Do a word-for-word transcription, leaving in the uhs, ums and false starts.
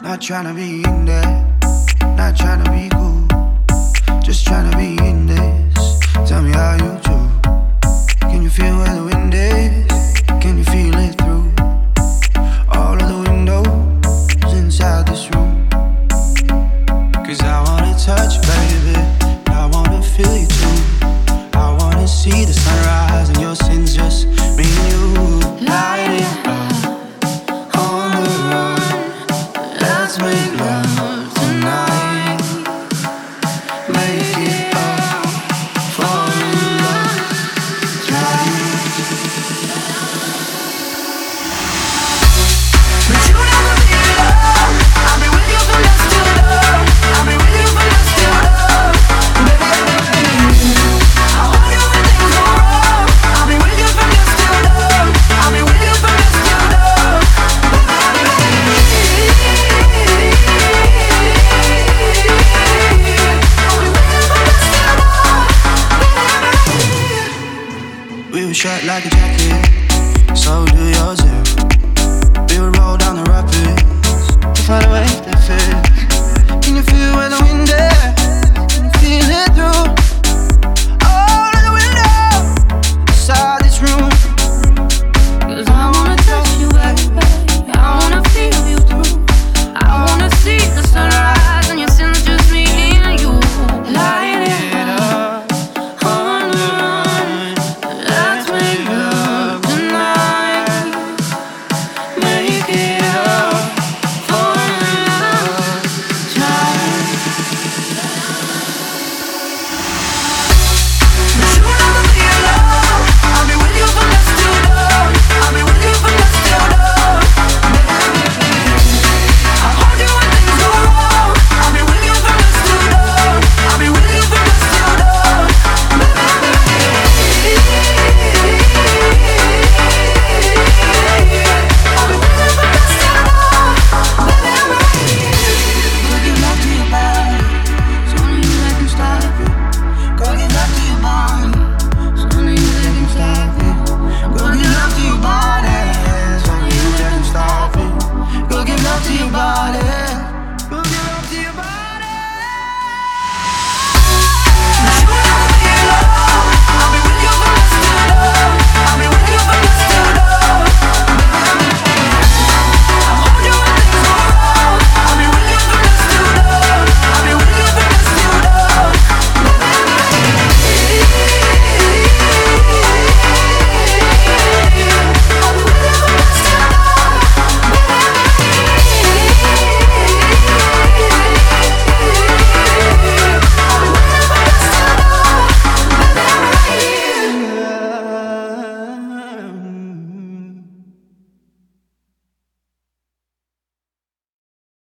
Not trying to be in there, not trying to be cool, just trying to be in this. Tell me how you do. Can you feel where the wind is? Can you feel it through all of the windows inside this room? Cause I wanna touch, baby, I wanna feel you too. I wanna see the sunrise and your sins, just me and you. Light it up on the run. Let's make love tonight. Make it up, fall in love, try it. But you never be alone. I'll be with you from dusk till dawn. I'll be with you from dusk till dawn, baby. I wonder when things go wrong. I'll be with you from dusk till dawn. I'll be with you from dusk till dawn, baby. We were shut like a jacket, so do yours too. We would roll down the rapids to find a way that fits. Can you feel where the wind is?